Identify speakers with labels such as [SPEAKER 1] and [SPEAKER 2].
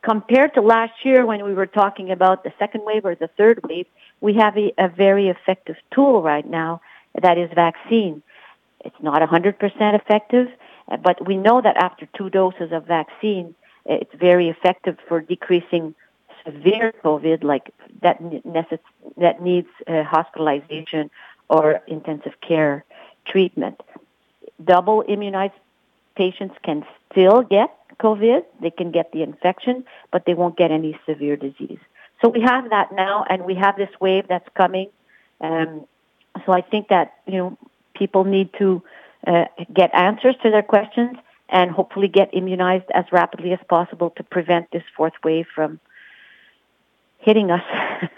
[SPEAKER 1] compared to last year when we were talking about the second wave or the third wave, we have a very effective tool right now that is vaccine. It's not 100% effective, but we know that after 2 doses of vaccine, it's very effective for decreasing severe COVID, like that needs hospitalization or intensive care treatment. Double immunized patients can still get COVID. They can get the infection, but they won't get any severe disease. So we have that now, and we have this wave that's coming. So I think that, people need to get answers to their questions and hopefully get immunized as rapidly as possible to prevent this fourth wave from hitting us.